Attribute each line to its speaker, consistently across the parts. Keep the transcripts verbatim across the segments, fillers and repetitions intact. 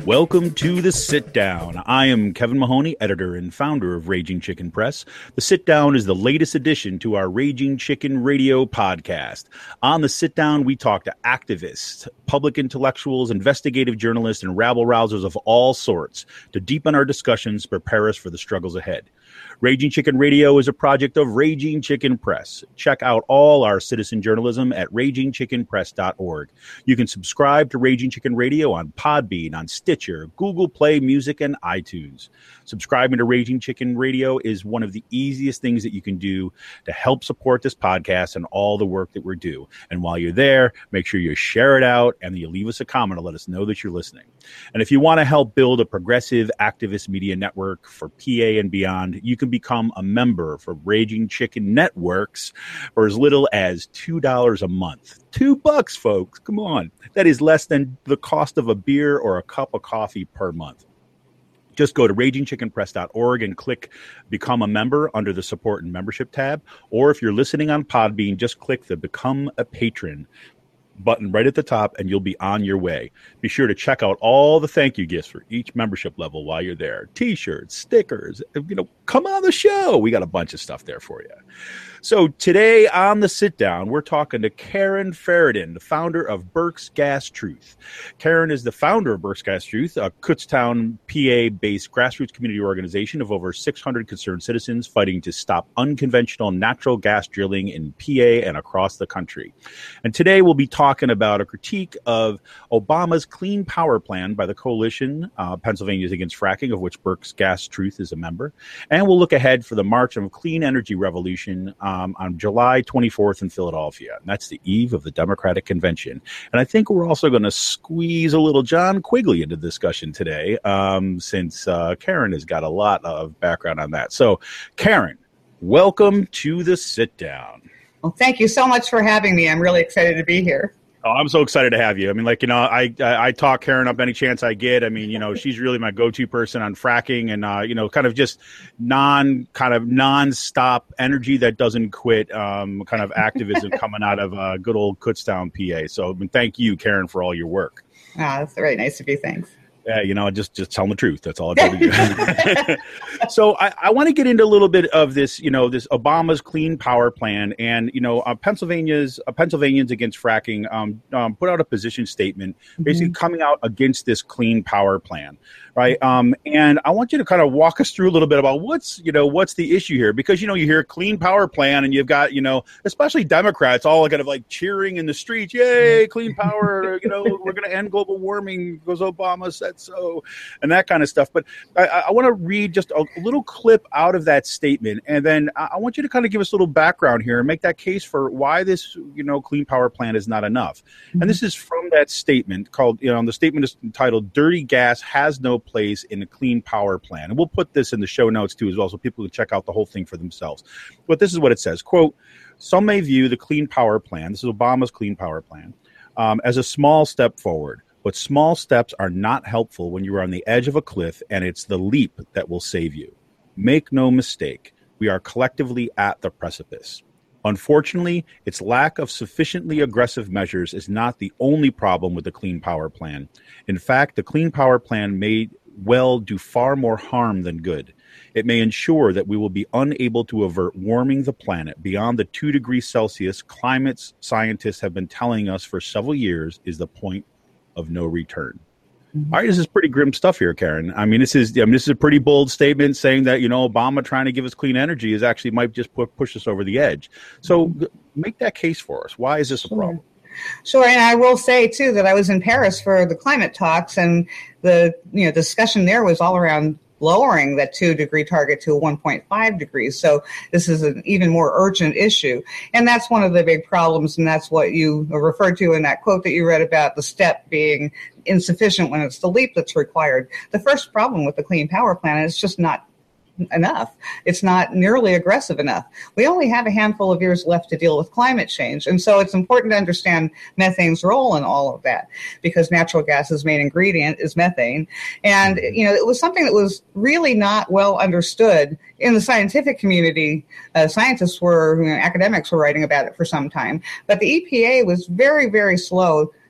Speaker 1: Welcome to The Sit Down. I am Kevin Mahoney, editor and founder of Raging Chicken Press. The Sit Down is the latest addition to our Raging Chicken Radio podcast. On The Sit Down, we talk to activists, public intellectuals, investigative journalists, and rabble-rousers of all sorts to deepen our discussions, prepare us for the struggles ahead. Raging Chicken Radio is a project of Raging Chicken Press. Check out all our citizen journalism at raging chicken press dot org. You can subscribe to Raging Chicken Radio on Podbean, on Stitcher, Google Play Music, and iTunes. Subscribing to Raging Chicken Radio is one of the easiest things that you can do to help support this podcast and all the work that we're doing. And while you're there, make sure you share it out and you leave us a comment to let us know that you're listening. And if you want to help build a progressive activist media network for P A and beyond, you can become a member for Raging Chicken Networks for as little as two dollars a month. Two bucks, folks. Come on. That is less than the cost of a beer or a cup of coffee per month. Just go to raging chicken press dot org and click Become a Member under the Support and Membership tab. Or if you're listening on Podbean, just click the Become a Patron button right at the top and you'll be on your way. Be sure to check out all the thank you gifts for each membership level while you're there. T-shirts, stickers, you know, come on the show. We got a bunch of stuff there for you. So today on The Sit Down, we're talking to Karen Feredin, the founder of Berks Gas Truth. Karen is the founder of Berks Gas Truth, a Kutztown, P A-based grassroots community organization of over six hundred concerned citizens fighting to stop unconventional natural gas drilling in P A and across the country. And today we'll be talking about a critique of Obama's Clean Power Plan by the coalition, uh, Pennsylvanians Against Fracking, of which Berks Gas Truth is a member. And we'll look ahead for the March of Clean Energy Revolution Um, on July twenty-fourth in Philadelphia. And that's the eve of the Democratic Convention. And I think we're also going to squeeze a little John Quigley into the discussion today, um, since uh, Karen has got a lot of background on that. So, Karen, welcome to The Sit Down.
Speaker 2: Well, thank you so much for having me. I'm really excited to be here.
Speaker 1: Oh, I'm so excited to have you. I mean, like, you know, I, I, I talk Karen up any chance I get. I mean, you know, she's really my go-to person on fracking and, uh, you know, kind of just non kind of non-stop energy that doesn't quit, um, kind of activism coming out of uh, good old Kutztown, P A. So I mean, thank you, Karen, for all your work.
Speaker 2: Ah, that's very nice of you. Thanks.
Speaker 1: Yeah, you know, just just tell them the truth. That's all I try to do. So I, I want to get into a little bit of this, you know, this Obama's Clean Power Plan, and you know, uh, Pennsylvania's uh, Pennsylvanians Against Fracking um, um, put out a position statement, basically mm-hmm. coming out against this Clean Power Plan, right? Um, and I want you to kind of walk us through a little bit about what's, you know, what's the issue here, because you know, you hear Clean Power Plan, and you've got, you know, especially Democrats all kind of like cheering in the streets, "Yay, clean power!" You know, we're going to end global warming because Obama said so, and that kind of stuff. But I, I want to read just a little clip out of that statement, and then I want you to kind of give us a little background here and make that case for why this, you know, Clean Power Plan is not enough. Mm-hmm. And this is from that statement called, you know, the statement is entitled "Dirty Gas Has No Place in a Clean Power Plan." And we'll put this in the show notes too as well, so people can check out the whole thing for themselves. But this is what it says, quote, "Some may view the Clean Power Plan," this is Obama's Clean Power Plan, um, "as a small step forward. But small steps are not helpful when you are on the edge of a cliff, and it's the leap that will save you. Make no mistake, we are collectively at the precipice. Unfortunately, its lack of sufficiently aggressive measures is not the only problem with the Clean Power Plan. In fact, the Clean Power Plan may well do far more harm than good. It may ensure that we will be unable to avert warming the planet beyond the two degrees Celsius climate scientists have been telling us for several years is the point of no return." Mm-hmm. All right, this is pretty grim stuff here, Karen. I mean, this is I mean, this is a pretty bold statement saying that, you know, Obama trying to give us clean energy is actually might just put, push us over the edge. So mm-hmm. make that case for us. Why is this
Speaker 2: sure.
Speaker 1: a problem?
Speaker 2: Sure, and I will say too that I was in Paris for the climate talks, and the you know discussion there was all around lowering that two degree target to one point five degrees. So this is an even more urgent issue. And that's one of the big problems. And that's what you referred to in that quote that you read about the step being insufficient when it's the leap that's required. The first problem with the Clean Power Plan is just not enough. It's not nearly aggressive enough. We only have a handful of years left to deal with climate change. And so it's important to understand methane's role in all of that, because natural gas's main ingredient is methane. And, you know, it was something that was really not well understood in the scientific community. Uh, scientists were, you know, academics were writing about it for some time. But the E P A was very, very slow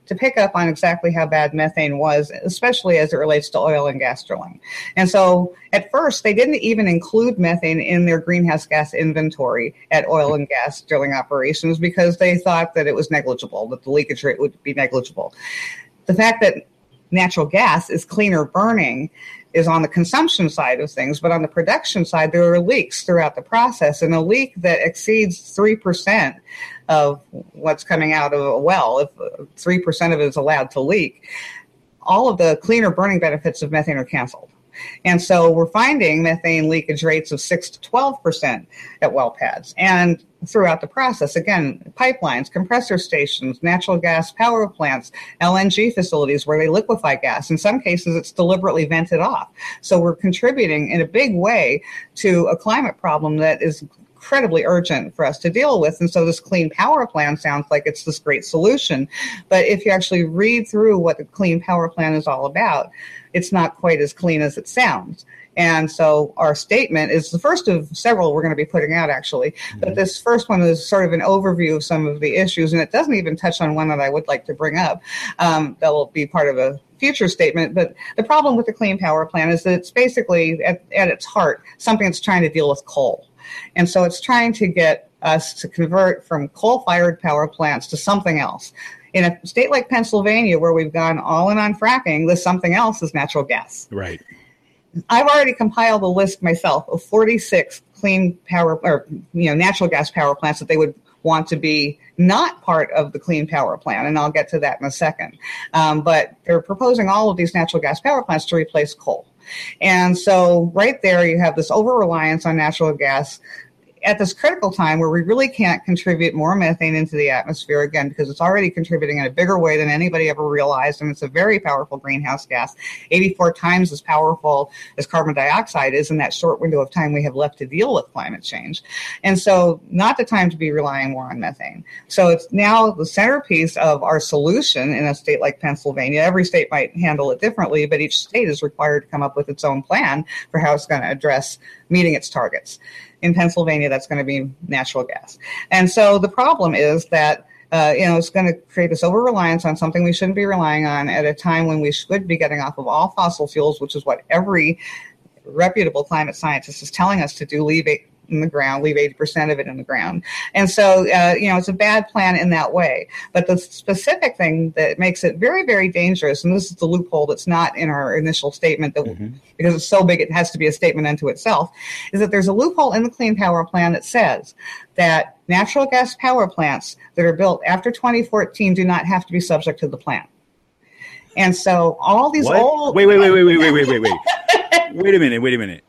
Speaker 2: to pick up on exactly how bad methane was, especially as it relates to oil and gas drilling. And so at first, they didn't even include methane in their greenhouse gas inventory at oil and gas drilling operations because they thought that it was negligible, that the leakage rate would be negligible. The fact that natural gas is cleaner burning is on the consumption side of things, but on the production side, there are leaks throughout the process, and a leak that exceeds three percent of what's coming out of a well, if three percent of it is allowed to leak, all of the cleaner burning benefits of methane are canceled. And so we're finding methane leakage rates of six to twelve percent at well pads. And throughout the process, again, pipelines, compressor stations, natural gas power plants, L N G facilities where they liquefy gas. In some cases, it's deliberately vented off. So we're contributing in a big way to a climate problem that is incredibly urgent for us to deal with. And so this clean power plan sounds like it's this great solution. But if you actually read through what the clean power plan is all about, it's not quite as clean as it sounds. And so our statement is the first of several we're going to be putting out, actually. Mm-hmm. But this first one is sort of an overview of some of the issues, and it doesn't even touch on one that I would like to bring up. Um, that will be part of a future statement. But the problem with the Clean Power Plan is that it's basically, at, at its heart, something that's trying to deal with coal. And so it's trying to get us to convert from coal-fired power plants to something else. In a state like Pennsylvania, where we've gone all in on fracking, the something else is natural gas.
Speaker 1: Right.
Speaker 2: I've already compiled a list myself of forty-six clean power or you know natural gas power plants that they would want to be not part of the Clean Power Plan, and I'll get to that in a second. Um, but they're proposing all of these natural gas power plants to replace coal. And so right there you have this over-reliance on natural gas at this critical time where we really can't contribute more methane into the atmosphere, again, because it's already contributing in a bigger way than anybody ever realized, and it's a very powerful greenhouse gas, eighty-four times as powerful as carbon dioxide is in that short window of time we have left to deal with climate change. And so not the time to be relying more on methane. So it's now the centerpiece of our solution in a state like Pennsylvania. Every state might handle it differently, but each state is required to come up with its own plan for how it's going to address meeting its targets. In Pennsylvania, that's going to be natural gas. And so the problem is that, uh, you know, it's going to create this over-reliance on something we shouldn't be relying on at a time when we should be getting off of all fossil fuels, which is what every reputable climate scientist is telling us to do, leave it in the ground, leave eighty percent of it in the ground. And so, uh, you know, it's a bad plan in that way. But the specific thing that makes it very, very dangerous, and this is the loophole that's not in our initial statement, that mm-hmm. because it's so big it has to be a statement unto itself, is that there's a loophole in the Clean Power Plan that says that natural gas power plants that are built after twenty fourteen do not have to be subject to the plan. And so all these
Speaker 1: what?
Speaker 2: old...
Speaker 1: Wait, wait, wait, wait, wait, wait, wait, wait, wait. Wait a minute, wait a minute.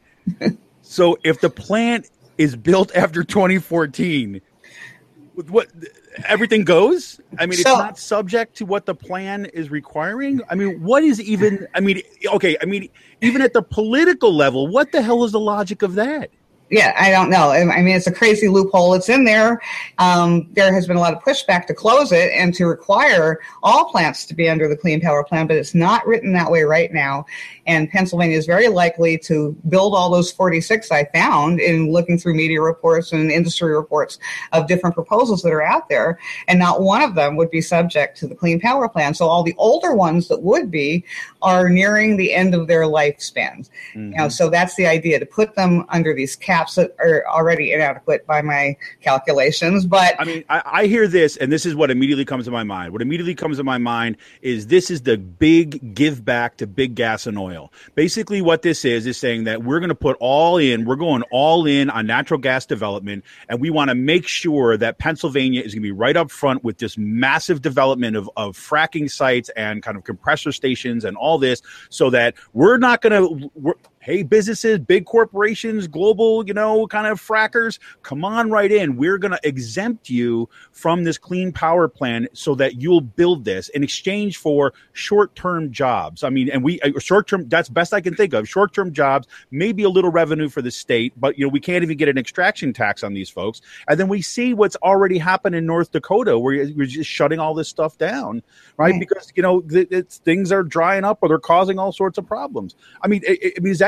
Speaker 1: So if the plant is built after twenty fourteen, what everything goes? I mean, so, it's not subject to what the plan is requiring. I mean, what is even, I mean, okay. I mean, even at the political level, what the hell is the logic of that?
Speaker 2: Yeah, I don't know. I mean, it's a crazy loophole. It's in there. Um, there has been a lot of pushback to close it and to require all plants to be under the Clean Power Plan, but it's not written that way right now. And Pennsylvania is very likely to build all those forty-six I found in looking through media reports and industry reports of different proposals that are out there. And not one of them would be subject to the Clean Power Plan. So all the older ones that would be are nearing the end of their lifespans. Mm-hmm. You know, so that's the idea, to put them under these caps that are already inadequate by my calculations. But
Speaker 1: I mean, I, I hear this, and this is what immediately comes to my mind. What immediately comes to my mind is this is the big give back to big gas and oil. Basically, what this is is saying that we're going to put all in, we're going all in on natural gas development, and we want to make sure that Pennsylvania is going to be right up front with this massive development of, of fracking sites and kind of compressor stations and all this, so that we're not going to... Hey, businesses, big corporations, global, you know, kind of frackers, come on right in. We're going to exempt you from this Clean Power Plan so that you'll build this in exchange for short-term jobs. I mean, and we short-term, that's best I can think of. Short-term jobs, maybe a little revenue for the state, but, you know, we can't even get an extraction tax on these folks. And then we see what's already happened in North Dakota, where we're just shutting all this stuff down, right? Mm. Because, you know, th- it's, things are drying up or they're causing all sorts of problems. I mean, I, I mean, is that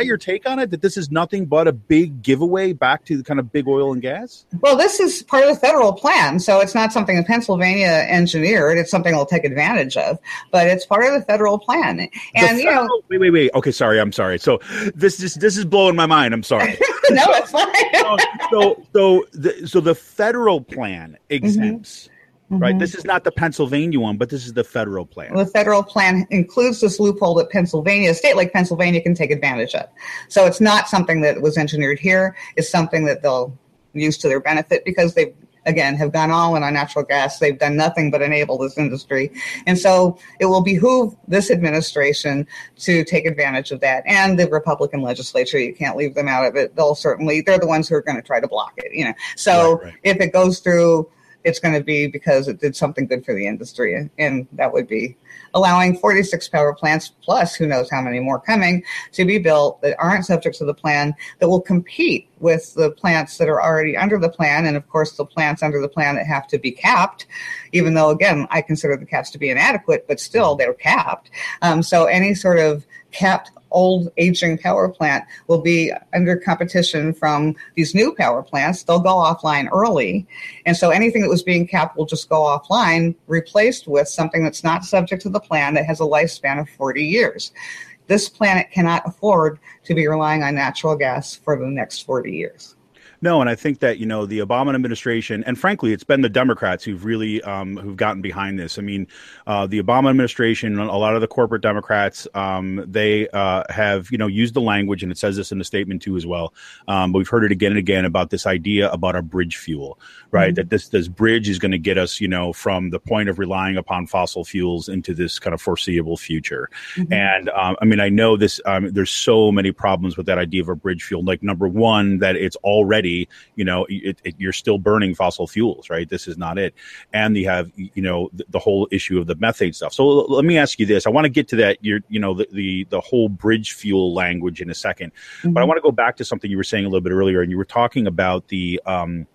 Speaker 1: your take on it? That this is nothing but a big giveaway back to the kind of big oil and gas?
Speaker 2: Well, this is part of the federal plan, so it's not something that Pennsylvania engineered. It's something they'll take advantage of, but it's part of the federal plan. And
Speaker 1: federal,
Speaker 2: you know,
Speaker 1: wait, wait, wait. Okay, sorry, I'm sorry. So this this this is blowing my mind. I'm sorry.
Speaker 2: No, it's fine.
Speaker 1: so so the, so the federal plan exempts.
Speaker 2: Mm-hmm.
Speaker 1: Right. This is not the Pennsylvania one, but this is the federal plan.
Speaker 2: The federal plan includes this loophole that Pennsylvania, a state like Pennsylvania, can take advantage of. So it's not something that was engineered here. It's something that they'll use to their benefit because they, again, have gone all in on natural gas. They've done nothing but enable this industry. And so it will behoove this administration to take advantage of that. And the Republican legislature, you can't leave them out of it. They'll certainly, they're the ones who are going to try to block it, you know. So
Speaker 1: right, right.
Speaker 2: if it goes through, it's going to be because it did something good for the industry. And, and that would be allowing forty-six power plants, plus who knows how many more coming, to be built that aren't subject to the plan, that will compete with the plants that are already under the plan. And of course, the plants under the plan that have to be capped, even though, again, I consider the caps to be inadequate, but still they're capped. Um, so any sort of capped old aging power plant will be under competition from these new power plants. They'll go offline early. And so anything that was being capped will just go offline, replaced with something that's not subject to the plan that has a lifespan of forty years. This planet cannot afford to be relying on natural gas for the next forty years.
Speaker 1: No, and I think that, you know, the Obama administration, and frankly, it's been the Democrats who've really um, who've gotten behind this. I mean, uh, the Obama administration, a lot of the corporate Democrats, um, they uh, have, you know, used the language, and it says this in the statement too as well. Um, but we've heard it again and again about this idea about a bridge fuel, right? Mm-hmm. That this this bridge is going to get us, you know, from the point of relying upon fossil fuels into this kind of foreseeable future. Mm-hmm. And um, I mean, I know this. Um, there's so many problems with that idea of a bridge fuel. Like, number one, that it's already, you know, it, it, you're still burning fossil fuels, right? This is not it. And you have, you know, the, the whole issue of the methane stuff. So l- let me ask you this. I want to get to that, you're, you know, the, the, the whole bridge fuel language in a second. Mm-hmm. But I want to go back to something you were saying a little bit earlier, and you were talking about the, um,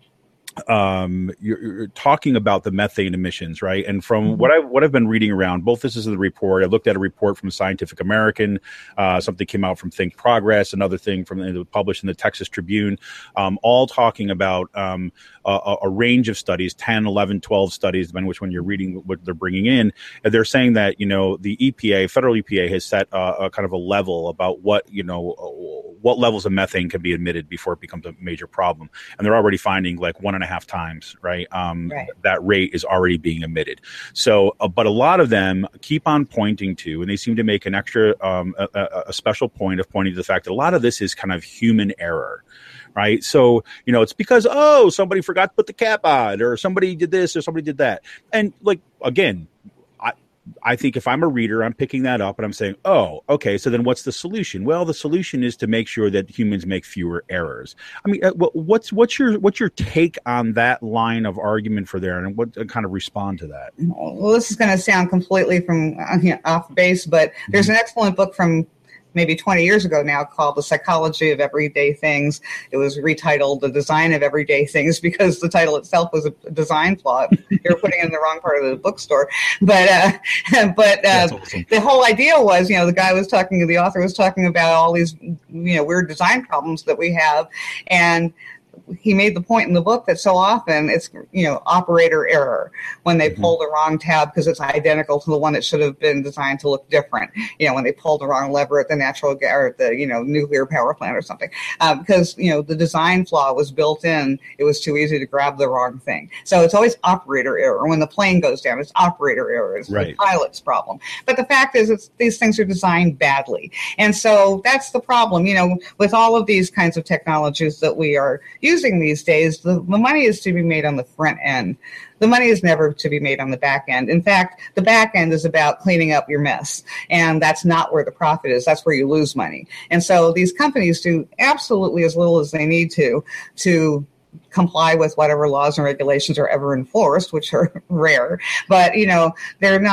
Speaker 1: um you're, you're talking about the methane emissions, right? And from mm-hmm. what I what I've been reading around, both this is in the report. I looked at a report from Scientific American, uh, something came out from Think Progress, another thing from the, published in the Texas Tribune, um, all talking about um, a, a range of studies, ten, eleven, twelve studies, depending which one you're reading, what they're bringing in. And they're saying that, you know, the E P A, federal E P A, has set uh, a kind of a level about what, you know, what levels of methane can be emitted before it becomes a major problem. And they're already finding like one and a half times, right? Um, right. That rate is already being emitted. So, uh, but a lot of them keep on pointing to, and they seem to make an extra, um, a, a special point of pointing to the fact that a lot of this is kind of human error. Right. So, you know, it's because, oh, somebody forgot to put the cap on, or somebody did this or somebody did that. And like, again, I, I think if I'm a reader, I'm picking that up and I'm saying, oh, OK, so then what's the solution? Well, the solution is to make sure that humans make fewer errors. I mean, what's what's your what's your take on that line of argument for there, and what kind of respond to that?
Speaker 2: Well, this is going to sound completely from uh, you know, off base, but there's an excellent book from maybe twenty years ago now called The Psychology of Everyday Things. It was retitled The Design of Everyday Things because the title itself was a design flaw. They were putting it in the wrong part of the bookstore. But uh, but uh, awesome. The whole idea was, you know, the guy was talking, the author was talking about all these, you know, weird design problems that we have. And he made the point in the book that so often it's, you know, operator error when they mm-hmm. pull the wrong tab because it's identical to the one that should have been designed to look different. You know, when they pull the wrong lever at the natural gas or at the, you know, nuclear power plant or something, uh, because, you know, the design flaw was built in. It was too easy to grab the wrong thing. So it's always operator error. When the plane goes down, it's operator error. It's right. The pilot's problem. But the fact is, it's, these things are designed badly. And so that's the problem. You know, with all of these kinds of technologies that we are using these days, the, the money is to be made on the front end. The money is never to be made on the back end. In fact, the back end is about cleaning up your mess. And that's not where the profit is. That's where you lose money. And so these companies do absolutely as little as they need to, to comply with whatever laws and regulations are ever enforced, which are rare. But, you know, they're not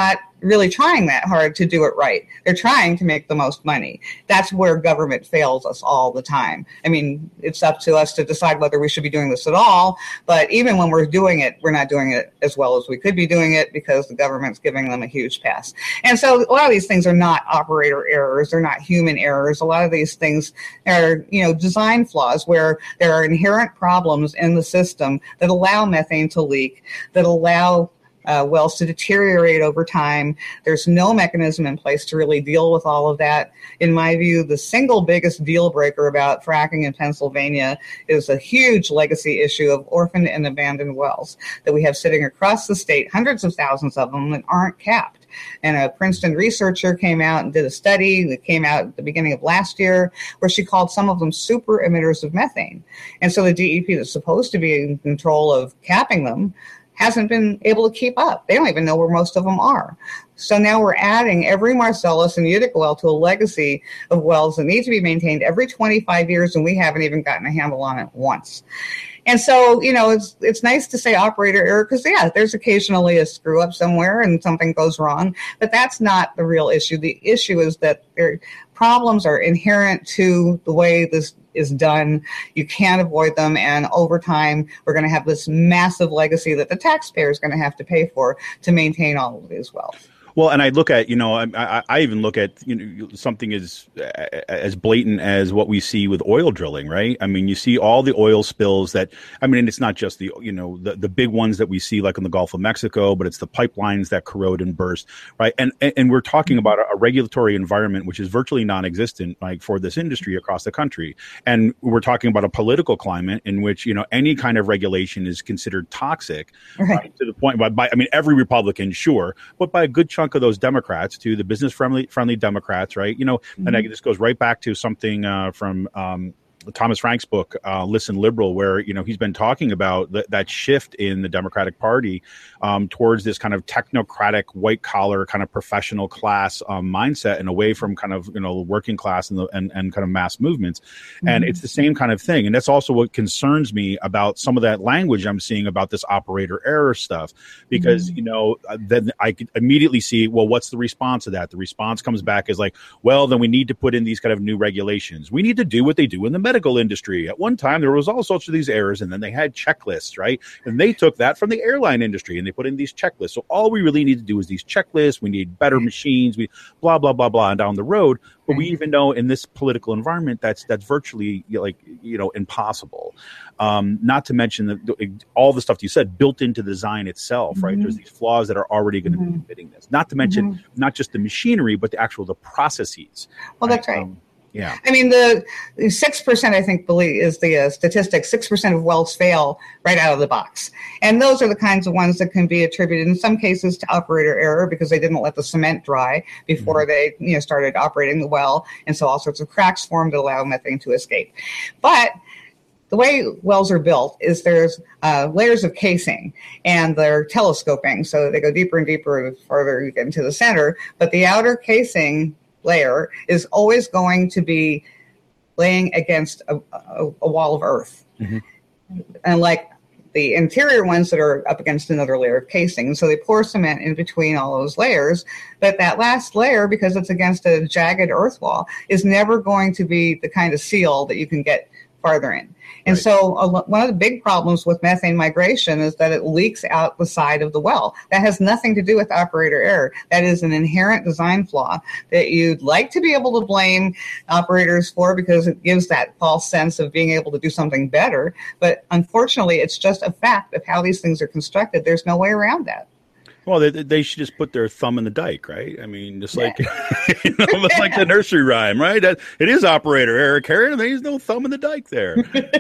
Speaker 2: really trying that hard to do it right. They're trying to make the most money. That's where government fails us all the time. I mean, it's up to us to decide whether we should be doing this at all. But even when we're doing it, we're not doing it as well as we could be doing it because the government's giving them a huge pass. And so a lot of these things are not operator errors. They're not human errors. A lot of these things are, you know, design flaws where there are inherent problems in the system that allow methane to leak, that allow Uh, wells to deteriorate over time. There's no mechanism in place to really deal with all of that. In my view, the single biggest deal breaker about fracking in Pennsylvania is a huge legacy issue of orphaned and abandoned wells that we have sitting across the state, hundreds of thousands of them that aren't capped. And a Princeton researcher came out and did a study that came out at the beginning of last year where she called some of them super emitters of methane. And so the D E P that's supposed to be in control of capping them hasn't been able to keep up. They don't even know where most of them are. So now we're adding every Marcellus and Utica well to a legacy of wells that need to be maintained every twenty-five years, and we haven't even gotten a handle on it once. And so, you know, it's it's nice to say operator error because, yeah, there's occasionally a screw up somewhere and something goes wrong, but that's not the real issue. The issue is that there, problems are inherent to the way this is done. You can't avoid them, and over time, we're going to have this massive legacy that the taxpayer is going to have to pay for to maintain all of these wells.
Speaker 1: Well, and I look at, you know, I, I even look at, you know, something as as blatant as what we see with oil drilling, right? I mean, you see all the oil spills that, I mean, and it's not just the, you know, the, the big ones that we see like in the Gulf of Mexico, but it's the pipelines that corrode and burst, right? And and we're talking about a regulatory environment which is virtually non-existent, like for this industry across the country. And we're talking about a political climate in which, you know, any kind of regulation is considered toxic, right. Right, to the point by, by, I mean, every Republican, sure, but by a good chunk of those Democrats, to the business friendly friendly Democrats, right? You know, mm-hmm. and I, this goes right back to something uh, from um, Thomas Frank's book, uh, Listen Liberal, where, you know, he's been talking about th- that shift in the Democratic Party um, towards this kind of technocratic, white collar, kind of professional class um, mindset, and away from kind of, you know, working class and the, and, and kind of mass movements. Mm-hmm. And it's the same kind of thing. And that's also what concerns me about some of that language I'm seeing about this operator error stuff, because, mm-hmm. you know, then I could immediately see, well, what's the response to that? The response comes back as like, well, then we need to put in these kind of new regulations. We need to do what they do in the medical industry. At one time, there was all sorts of these errors, and then they had checklists, right? And they took that from the airline industry and they put in these checklists. So all we really need to do is these checklists. We need better machines. We blah blah blah blah and down the road. But we even know in this political environment that's that's virtually, like, you know, impossible. Um, not to mention the, the, all the stuff you said built into the design itself, right? Mm-hmm. There's these flaws that are already going to mm-hmm. be fitting this. Not to mention mm-hmm. not just the machinery, but the actual the processes.
Speaker 2: Well, right? that's right.
Speaker 1: Um, Yeah,
Speaker 2: I mean, the six percent, I think, believe is the uh, statistic. Six percent of wells fail right out of the box, and those are the kinds of ones that can be attributed in some cases to operator error because they didn't let the cement dry before mm-hmm. they, you know, started operating the well, and so all sorts of cracks formed to allow methane to escape. But the way wells are built is there's uh, layers of casing, and they're telescoping, so they go deeper and deeper the farther you get into the center. But the outer casing layer is always going to be laying against a, a, a wall of earth. Mm-hmm. And like the interior ones that are up against another layer of casing. And so they pour cement in between all those layers. But that last layer, because it's against a jagged earth wall, is never going to be the kind of seal that you can get farther in. And right. so uh, one of the big problems with methane migration is that it leaks out the side of the well. That has nothing to do with operator error. That is an inherent design flaw that you'd like to be able to blame operators for because it gives that false sense of being able to do something better. But unfortunately, it's just a fact of how these things are constructed. There's no way around that.
Speaker 1: Well, they, they should just put their thumb in the dike, right? I mean, just like, yeah. you know, almost like the nursery rhyme, right? That, it is operator error, Karen. There's no thumb in the dike there.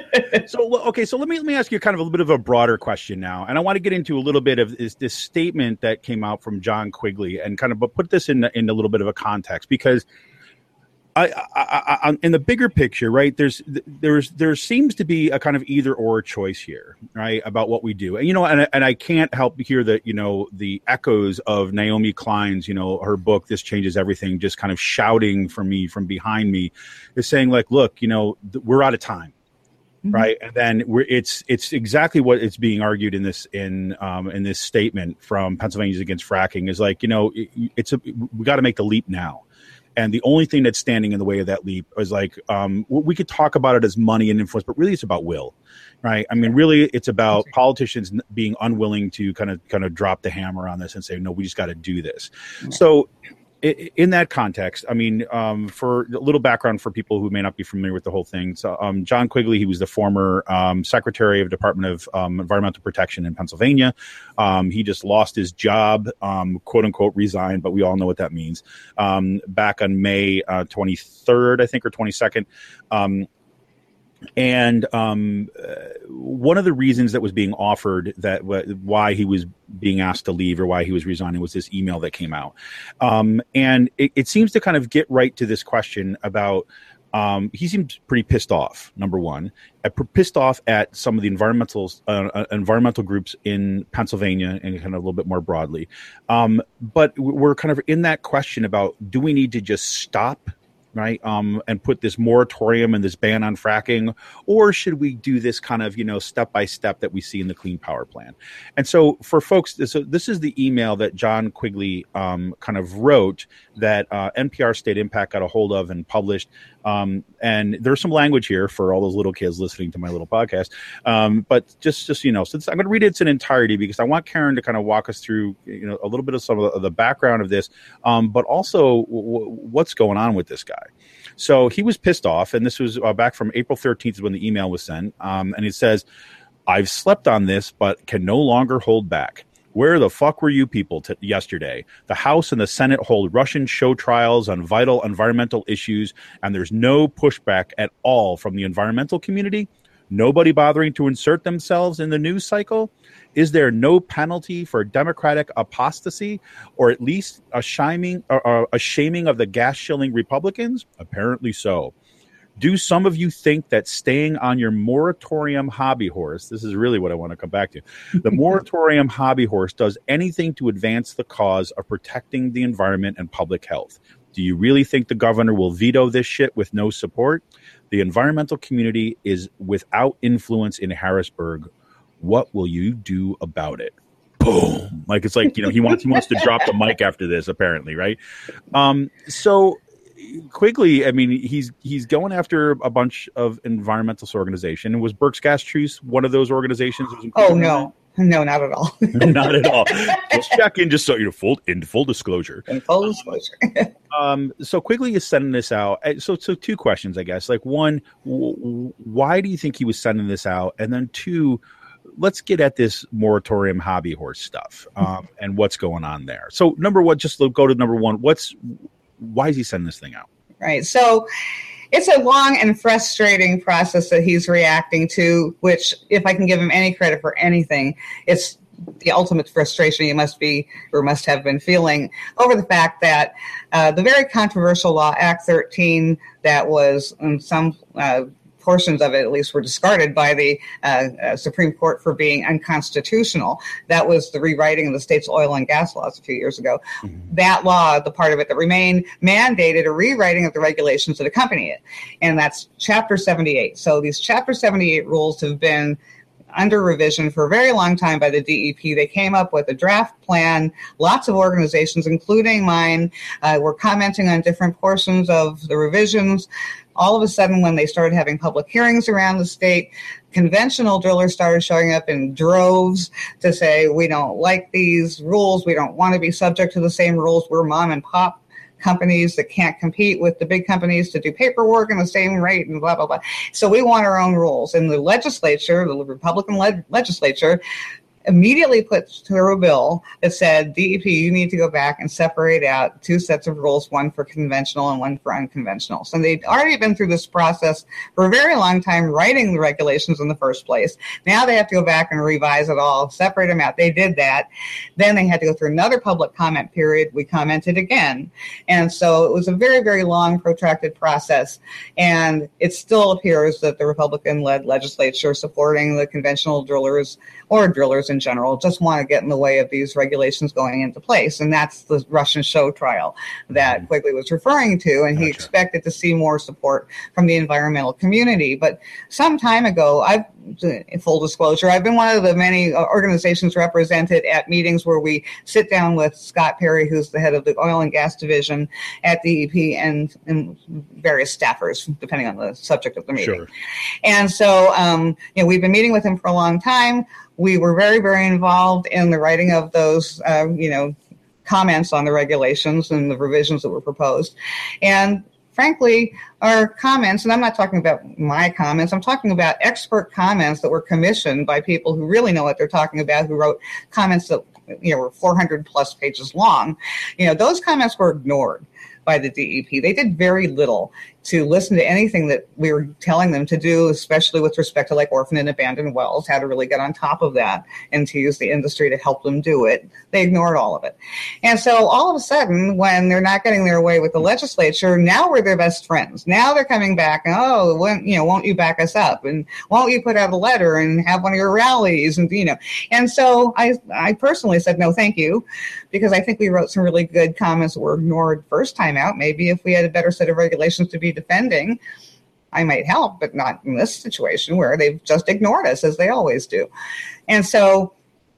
Speaker 1: So, okay, so let me let me ask you kind of a bit of a broader question now, and I want to get into a little bit of is this statement that came out from John Quigley, and kind of but put this in in a little bit of a context, because I, I, I, in the bigger picture, right, there's there's there seems to be a kind of either or choice here, right, about what we do. And, you know, and, and I can't help but hear that, you know, the echoes of Naomi Klein's, you know, her book, This Changes Everything, just kind of shouting for me from behind me, is saying, like, look, you know, th- we're out of time. right? And then we're, it's it's exactly what it's being argued in this in um, in this statement from Pennsylvanians Against Fracking is like, you know, it, it's a we got to make the leap now. And the only thing that's standing in the way of that leap is like, um, we could talk about it as money and influence, but really it's about will, right? I mean, really it's about politicians being unwilling to kind of kind of drop the hammer on this and say, no, we just got to do this. Yeah. So in that context, I mean, um, for a little background for people who may not be familiar with the whole thing. So um, John Quigley, he was the former um, Secretary of Department of um, Environmental Protection in Pennsylvania. Um, he just lost his job, um, quote unquote, resigned, but we all know what that means. Um, back on May uh, twenty-third, I think, or twenty-second. Um, And um, uh, one of the reasons that was being offered that w- why he was being asked to leave or why he was resigning was this email that came out. Um, and it, it seems to kind of get right to this question about um, he seems pretty pissed off, number one, uh, pissed off at some of the environmental uh, uh, environmental groups in Pennsylvania and kind of a little bit more broadly. Um, but we're kind of in that question about, do we need to just stop, right, um, and put this moratorium and this ban on fracking, or should we do this kind of, you know, step by step that we see in the Clean Power Plan? And so for folks, so this is the email that John Quigley um, kind of wrote that uh, N P R State Impact got a hold of and published. Um, and there's some language here for all those little kids listening to my little podcast. Um, but just, just, you know, since I'm going to read it in entirety because I want Karen to kind of walk us through, you know, a little bit of some of the, of the background of this, um, but also w- what's going on with this guy. So he was pissed off, and this was uh, back from April thirteenth when the email was sent. Um, and it says, "I've slept on this, but can no longer hold back. Where the fuck were you people t- yesterday? The House and the Senate hold Russian show trials on vital environmental issues, and there's no pushback at all from the environmental community. Nobody bothering to insert themselves in the news cycle? Is there no penalty for democratic apostasy, or at least a shaming, or, or a shaming of the gas-shilling Republicans? Apparently so. Do some of you think that staying on your moratorium hobby horse," this is really what I want to come back to, "the moratorium hobby horse does anything to advance the cause of protecting the environment and public health? Do you really think the governor will veto this shit with no support? The environmental community is without influence in Harrisburg. What will you do about it?" Boom. Like, it's like, you know, he wants, he wants to drop the mic after this, apparently. Right. Um, so Quigley, I mean, he's, he's going after a bunch of environmental organizations. Was Berks Gas Truce one of those organizations?
Speaker 2: Oh, no. No, not at all.
Speaker 1: Not at all. Just check in, just so you know, full in full disclosure.
Speaker 2: In full disclosure.
Speaker 1: um, so Quigley is sending this out. So, so two questions, I guess. Like, one, w- why do you think he was sending this out? And then two, let's get at this moratorium hobby horse stuff um, and what's going on there. So, number one, just go to number one. What's why is he sending this thing out?
Speaker 2: Right. So, it's a long and frustrating process that he's reacting to, which, if I can give him any credit for anything, it's the ultimate frustration he must be or must have been feeling over the fact that uh, the very controversial law, Act thirteen, that was in some uh, portions of it at least were discarded by the uh, uh, Supreme Court for being unconstitutional. That was the rewriting of the state's oil and gas laws a few years ago. Mm-hmm. That law, the part of it that remained, mandated a rewriting of the regulations that accompany it. And that's Chapter seventy-eight. So these Chapter seventy-eight rules have been under revision for a very long time by the D E P. They came up with a draft plan. Lots of organizations, including mine, uh, were commenting on different portions of the revisions. All of a sudden, when they started having public hearings around the state, conventional drillers started showing up in droves to say, we don't like these rules. We don't want to be subject to the same rules. We're mom and pop companies that can't compete with the big companies to do paperwork in the same rate and blah, blah, blah. So we want our own rules. And the legislature, the Republican led legislature, immediately put through a bill that said, D E P, you need to go back and separate out two sets of rules, one for conventional and one for unconventional. So they'd already been through this process for a very long time, writing the regulations in the first place. Now they have to go back and revise it all, separate them out. They did that. Then they had to go through another public comment period. We commented again. And so it was a very, very long, protracted process. And it still appears that the Republican-led legislature supporting the conventional drillers or drillers in general just want to get in the way of these regulations going into place. And that's the Russian show trial that Quigley was referring to. And he
Speaker 1: Gotcha.
Speaker 2: expected to see more support from the environmental community. But some time ago, I've, in full disclosure, I've been one of the many organizations represented at meetings where we sit down with Scott Perry, who's the head of the oil and gas division at D E P, and, and various staffers, depending on the subject of the meeting.
Speaker 1: Sure.
Speaker 2: And so, um, you know, we've been meeting with him for a long time. We were very, very involved in the writing of those, uh, you know, comments on the regulations and the revisions that were proposed. And frankly, our comments, and I'm not talking about my comments, I'm talking about expert comments that were commissioned by people who really know what they're talking about, who wrote comments that, you know, were four hundred plus pages long. You know, those comments were ignored by the D E P. They did very little to listen to anything that we were telling them to do, especially with respect to like orphan and abandoned wells, how to really get on top of that and to use the industry to help them do it. They ignored all of it. And so all of a sudden, when they're not getting their way with the legislature, now we're their best friends. Now they're coming back and, oh, when, you know, won't you back us up? And won't you put out a letter and have one of your rallies? And, you know, and so I, I personally said, no, thank you, because I think we wrote some really good comments that were ignored first time out. Maybe if we had a better set of regulations to be defending, I might help, but not in this situation where they've just ignored us, as they always do. And so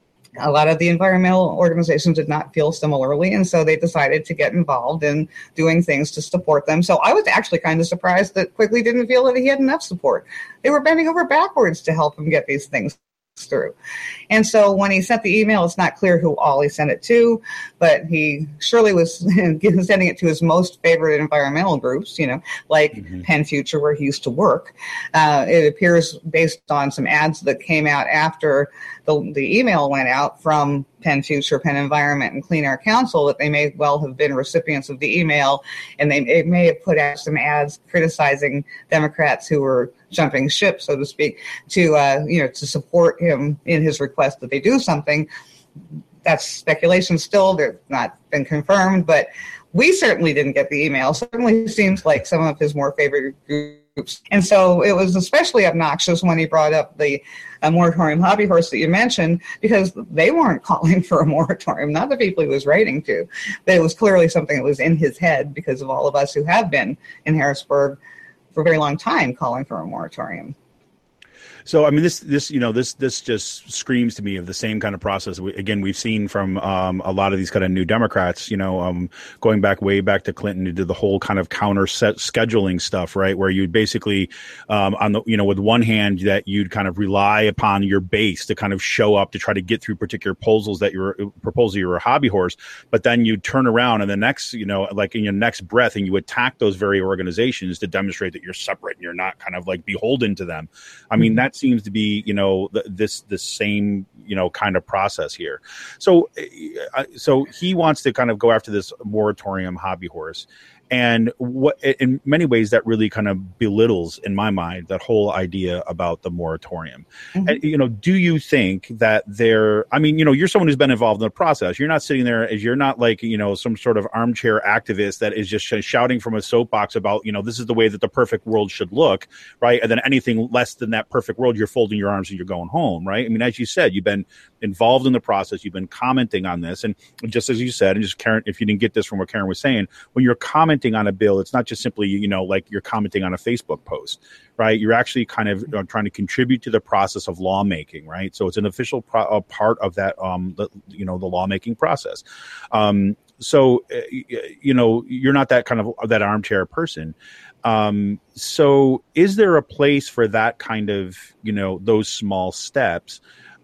Speaker 2: a lot of the environmental organizations did not feel similarly, and so they decided to get involved in doing things to support them. So I was actually kind of surprised that Quigley didn't feel that he had enough support. They were bending over backwards to help him get these things through. And so when he sent the email, it's not clear who all he sent it to, but he surely was sending it to his most favorite environmental groups, you know, like mm-hmm. Penn Future, where he used to work. Uh, it appears based on some ads that came out after the, the email went out from Penn Future, Penn Environment, and Clean Air Council, that they may well have been recipients of the email, and they it may have put out some ads criticizing Democrats who were jumping ship, so to speak, to uh, you know to support him in his request that they do something. That's speculation still; they're not been confirmed, but we certainly didn't get the email. Certainly seems like some of his more favorite groups. And so it was especially obnoxious when he brought up the uh, moratorium hobby horse that you mentioned, because they weren't calling for a moratorium, not the people he was writing to. But it was clearly something that was in his head because of all of us who have been in Harrisburg for a very long time calling for a moratorium.
Speaker 1: So, I mean, this, this, you know, this, this just screams to me of the same kind of process. We, again, we've seen from um, a lot of these kind of new Democrats, you know, um, going back way back to Clinton, who did the whole kind of counter set scheduling stuff, right? Where you'd basically, um, on the, you know, with one hand that you'd kind of rely upon your base to kind of show up to try to get through particular proposals that you're proposal you're a hobby horse, but then you turn around and the next, you know, like in your next breath, and you attack those very organizations to demonstrate that you're separate and you're not kind of like beholden to them. I mean, that seems to be, you know, th- this this same, you know, kind of process here. So, uh, so he wants to kind of go after this moratorium hobby horse, and what in many ways that really kind of belittles, in my mind, that whole idea about the moratorium. Mm-hmm. And you know, do you think that there? I mean, you know, you're someone who's been involved in the process. You're not sitting there as you're not like, you know, some sort of armchair activist that is just sh- shouting from a soapbox about, you know, this is the way that the perfect world should look, right? And then anything less than that perfect world, you're folding your arms and you're going home, right? I mean, as you said, you've been involved in the process. You've been commenting on this, and just as you said, and just Karen, if you didn't get this from what Karen was saying, when you're commenting on a bill, it's not just simply, you know, like you're commenting on a Facebook post, right? You're actually kind of, you know, trying to contribute to the process of lawmaking, right? So it's an official pro- a part of that, um, the, you know, the lawmaking process. Um, so, uh, you know, you're not that kind of that armchair person. Um, so is there a place for that kind of, you know, those small steps?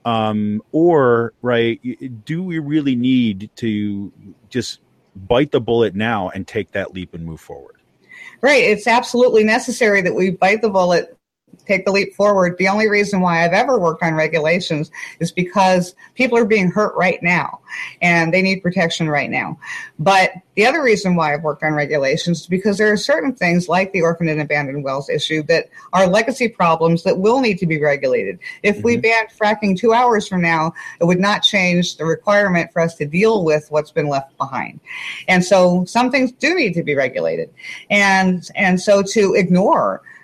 Speaker 1: Um, or, right, do we really need to just bite the bullet now and take that leap and move forward?
Speaker 2: Right. It's absolutely necessary that we bite the bullet, take the leap forward. The only reason why I've ever worked on regulations is because people are being hurt right now and they need protection right now. But the other reason why I've worked on regulations is because there are certain things like the orphan and abandoned wells issue that are legacy problems that will need to be regulated. If mm-hmm. we banned fracking two hours from now, it would not change the requirement for us to deal with what's been left behind. And so some things do need to be regulated. And, and so to ignore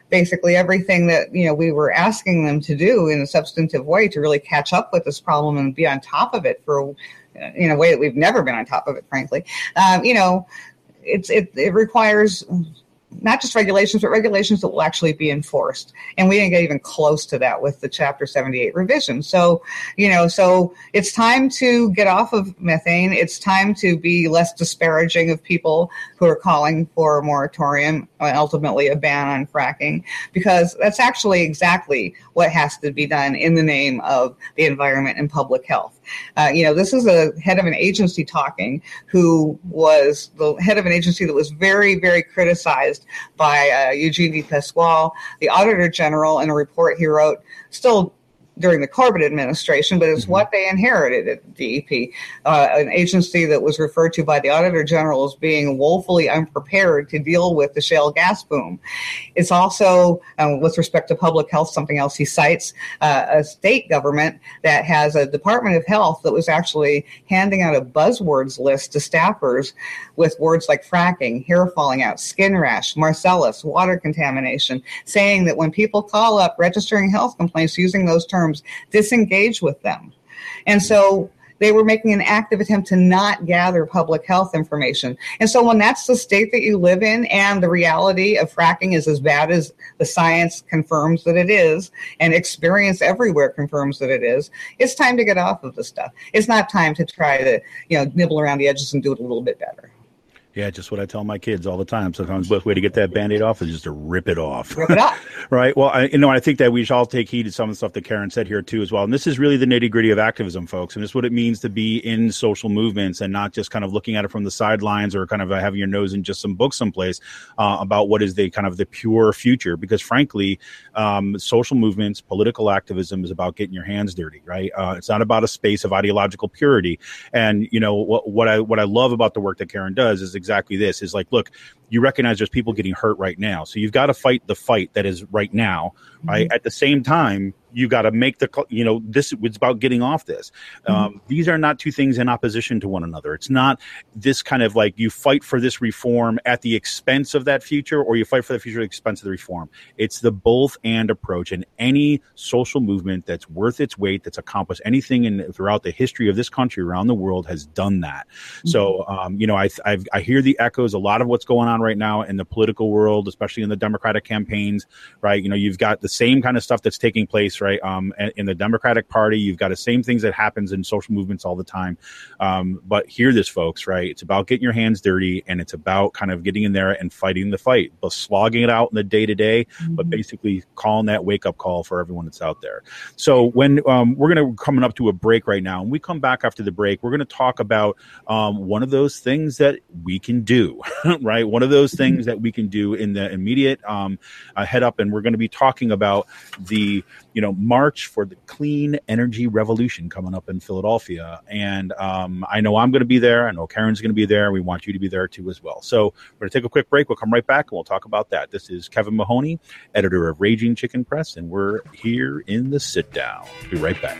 Speaker 2: basically everything that, you know, we were asking them to do in a substantive way to really catch up with this problem and be on top of it for, in a way that we've never been on top of it, frankly. Um, you know, it's, it, it requires not just regulations, but regulations that will actually be enforced. And we didn't get even close to that with the Chapter seventy-eight revision. So, you know, so it's time to get off of methane. It's time to be less disparaging of people who are calling for a moratorium and ultimately a ban on fracking, because that's actually exactly what has to be done in the name of the environment and public health. Uh, you know, this is a head of an agency talking who was the head of an agency that was very, very criticized by uh, Eugene de Pasquale, the Auditor General, in a report he wrote, still during the Corbett administration, but it's mm-hmm. what they inherited at D E P, uh, an agency that was referred to by the Auditor General as being woefully unprepared to deal with the shale gas boom. It's also, um, with respect to public health, something else he cites, uh, a state government that has a Department of Health that was actually handing out a buzzwords list to staffers with words like fracking, hair falling out, skin rash, Marcellus, water contamination, saying that when people call up registering health complaints using those terms, disengage with them. And so they were making an active attempt to not gather public health information. And so when that's the state that you live in and the reality of fracking is as bad as the science confirms that it is and experience everywhere confirms that it is, it's time to get off of this stuff. It's not time to try to, you know, nibble around the edges and do it a little bit better.
Speaker 1: Yeah, just what I tell my kids all the time. Sometimes the best way to get that Band-Aid off is just to rip it off.
Speaker 2: Rip it off.
Speaker 1: Right. Well, I, you know, I think that we should all take heed to some of the stuff that Karen said here, too, as well. And this is really the nitty-gritty of activism, folks. And this is what it means to be in social movements and not just kind of looking at it from the sidelines or kind of having your nose in just some book someplace uh, about what is the kind of the pure future. Because, frankly, um, social movements, political activism is about getting your hands dirty, right? Uh, it's not about a space of ideological purity. And, you know, what, what I what I love about the work that Karen does is exactly this, is like, look, you recognize there's people getting hurt right now. So you've got to fight the fight that is right now. Mm-hmm. Right? At the same time, you got to make the, you know, this it's about getting off this. Mm-hmm. Um, these are not two things in opposition to one another. It's not this kind of like you fight for this reform at the expense of that future, or you fight for the future at the expense of the reform. It's the both and approach. And any social movement that's worth its weight, that's accomplished anything in throughout the history of this country around the world has done that. Mm-hmm. So, um, you know, I, I've, I hear the echoes, a lot of what's going on right now in the political world, especially in the Democratic campaigns, right? You know, you've got the same kind of stuff that's taking place, right? Um, in the Democratic Party, you've got the same things that happens in social movements all the time. Um, but hear this, folks, right? It's about getting your hands dirty, and it's about kind of getting in there and fighting the fight, but slogging it out in the day to day, but basically calling that wake up call for everyone that's out there. So when um, we're going to coming up to a break right now, and we come back after the break, we're going to talk about um, one of those things that we can do, right? One of those things that we can do in the immediate um, uh, head up, and we're going to be talking about the, you know, March for the Clean Energy Revolution coming up in Philadelphia. And um, I know I'm going to be there. I know Karen's going to be there. We want you to be there too as well. So we're going to take a quick break. We'll come right back and we'll talk about that. This is Kevin Mahoney, editor of Raging Chicken Press, and we're here in the sit down. Be right back.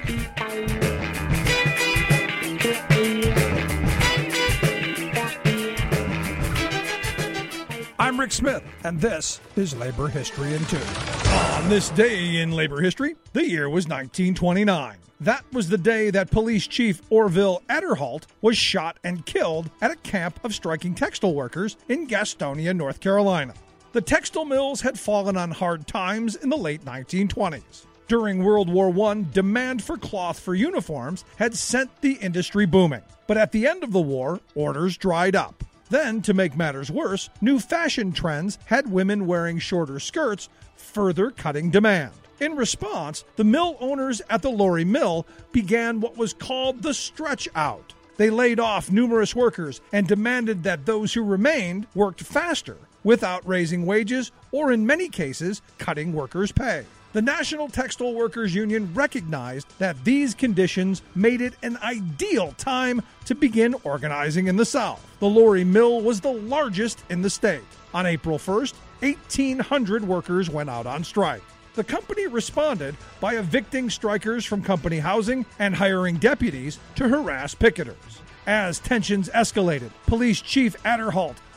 Speaker 3: I'm Rick Smith, and this is Labor History in Two. On this day in labor history, the year was nineteen twenty-nine. That was the day that Police Chief Orville Ederholt was shot and killed at a camp of striking textile workers in Gastonia, North Carolina. The textile mills had fallen on hard times in the late nineteen twenties. During World War One, demand for cloth for uniforms had sent the industry booming. But at the end of the war, orders dried up. Then, to make matters worse, new fashion trends had women wearing shorter skirts, further cutting demand. In response, the mill owners at the Lorry Mill began what was called the stretch out. They laid off numerous workers and demanded that those who remained worked faster without raising wages or, in many cases, cutting workers' pay. The National Textile Workers Union recognized that these conditions made it an ideal time to begin organizing in the South. The Lorry Mill was the largest in the state. On April first, eighteen hundred workers went out on strike. The company responded by evicting strikers from company housing and hiring deputies to harass picketers. As tensions escalated, Police Chief Ederholt,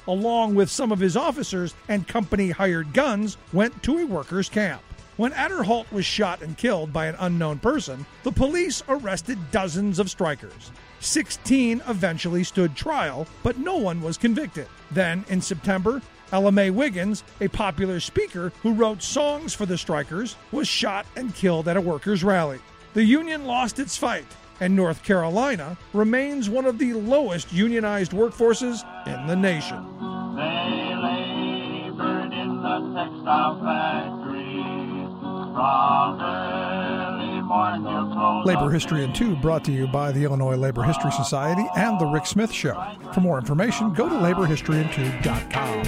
Speaker 3: along with some of his officers and company-hired guns, went to a workers' camp. When Adderholt was shot and killed by an unknown person, the police arrested dozens of strikers. Sixteen eventually stood trial, but no one was convicted. Then, in September, Ella Mae Wiggins, a popular speaker who wrote songs for the strikers, was shot and killed at a workers' rally. The union lost its fight, and North Carolina remains one of the lowest unionized workforces in the nation.
Speaker 4: They labored in the textile factories from early morn till close.
Speaker 3: Labor History in Two brought to you by the Illinois Labor History Society and The Rick Smith Show. For more information, go to labor history in two dot com.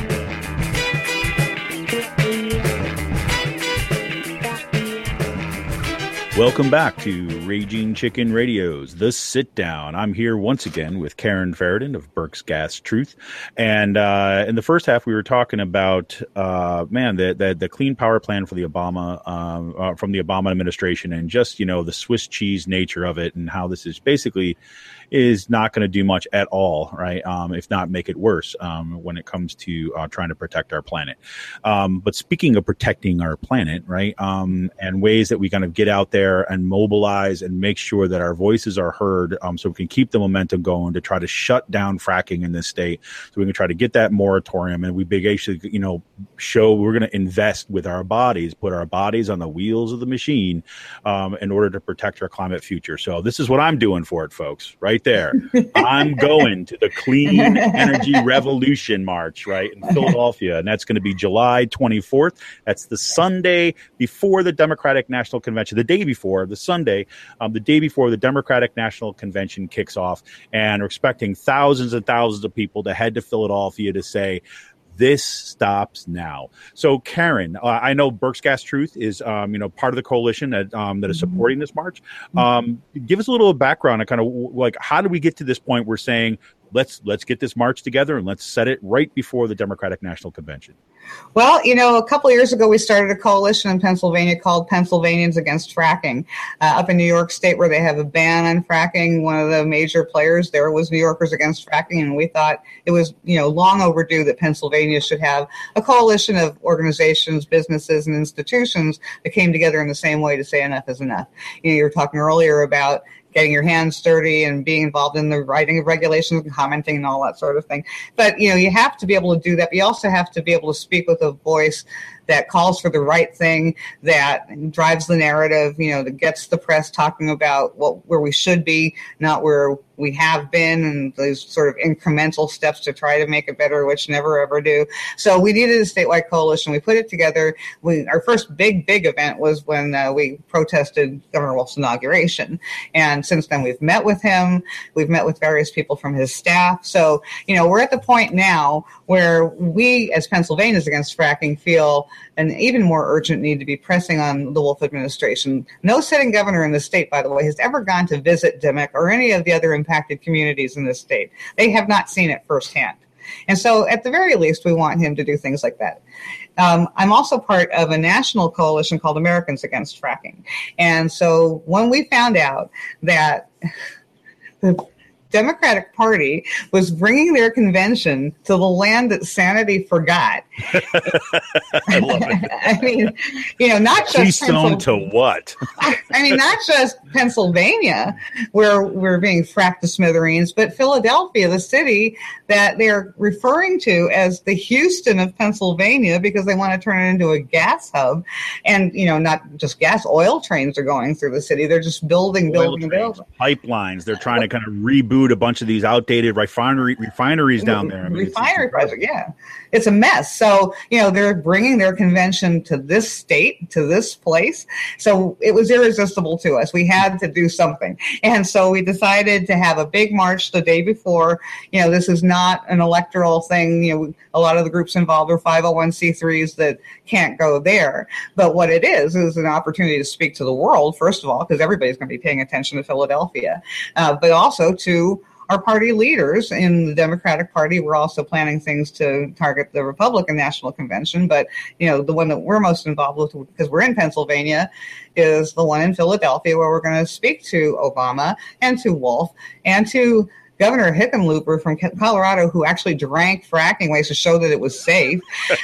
Speaker 1: Welcome back to Raging Chicken Radio's The Sit Down. I'm here once again with Karen Faraday of Burke's Gas Truth. And uh, in the first half, we were talking about, uh, man, the, the the clean power plan for the Obama, um, uh, from the Obama administration, and just, you know, the Swiss cheese nature of it, and how this is basically is not going to do much at all, right? Um, if not make it worse um, when it comes to uh, trying to protect our planet. Um, but speaking of protecting our planet, right, um, and ways that we kind of get out there and mobilize and make sure that our voices are heard, um, so we can keep the momentum going to try to shut down fracking in this state, so we can try to get that moratorium, and we big actually, you know, show we're going to invest with our bodies, put our bodies on the wheels of the machine um, in order to protect our climate future. So this is what I'm doing for it, folks, right there. I'm going to the Clean Energy Revolution March, right, in Philadelphia, and that's going to be July twenty-fourth. That's the Sunday before the Democratic National Convention, the day before, the Sunday, um, the day before the Democratic National Convention kicks off, and we're expecting thousands and thousands of people to head to Philadelphia to say, this stops now. So, Karen, uh, I know Burke's Gas Truth is, um, you know, part of the coalition that um, that is supporting this march. Um, give us a little background on kind of like how do we get to this point? We're saying let's let's get this march together and let's set it right before the Democratic National Convention.
Speaker 2: Well, you know, a couple of years ago, we started a coalition in Pennsylvania called Pennsylvanians Against Fracking. Uh, up in New York State, where they have a ban on fracking, one of the major players there was New Yorkers Against Fracking, and we thought it was, you know, long overdue that Pennsylvania should have a coalition of organizations, businesses, and institutions that came together in the same way to say enough is enough. You know, you were talking earlier about getting your hands dirty and being involved in the writing of regulations and commenting and all that sort of thing. But, you know, you have to be able to do that. But you also have to be able to speak with a voice that calls for the right thing, that drives the narrative, you know, that gets the press talking about what where we should be, not where we have been, and those sort of incremental steps to try to make it better, which never ever do. So we needed a statewide coalition. We put it together. We, our first big, big event was when uh, we protested Governor Wolf's inauguration. And since then, we've met with him. We've met with various people from his staff. So, you know, we're at the point now where we, as Pennsylvanians Against Fracking, feel an even more urgent need to be pressing on the Wolf administration. No sitting governor in the state, by the way, has ever gone to visit Dimock or any of the other impacted communities in this state. They have not seen it firsthand. And so at the very least, we want him to do things like that. Um, I'm also part of a national coalition called Americans Against Fracking. And so when we found out that the Democratic Party was bringing their convention to the land that sanity forgot.
Speaker 1: I love it.
Speaker 2: I mean, you know, not just
Speaker 1: Keystone to what?
Speaker 2: I mean, not just Pennsylvania, where we're being fracked to smithereens, but Philadelphia, the city that they're referring to as the Houston of Pennsylvania, because they want to turn it into a gas hub. And, you know, not just gas, oil trains are going through the city. They're just building,
Speaker 1: Oil
Speaker 2: building,
Speaker 1: trains,
Speaker 2: building.
Speaker 1: Pipelines. They're trying to kind of reboot a bunch of these outdated refinery refineries down there. I mean,
Speaker 2: Refinery project, yeah. It's a mess. So, you know, they're bringing their convention to this state, to this place. So it was irresistible to us. We had to do something. And so we decided to have a big march the day before. You know, this is not an electoral thing. You know, a lot of the groups involved are five oh one c threes that can't go there. But what it is, is an opportunity to speak to the world, first of all, because everybody's going to be paying attention to Philadelphia, uh, but also to our party leaders in the Democratic Party. We're also planning things to target the Republican National Convention, but, you know, the one that we're most involved with, because we're in Pennsylvania, is the one in Philadelphia, where we're going to speak to Obama and to Wolf and to Governor Hickenlooper from Colorado, who actually drank fracking waste to show that it was safe,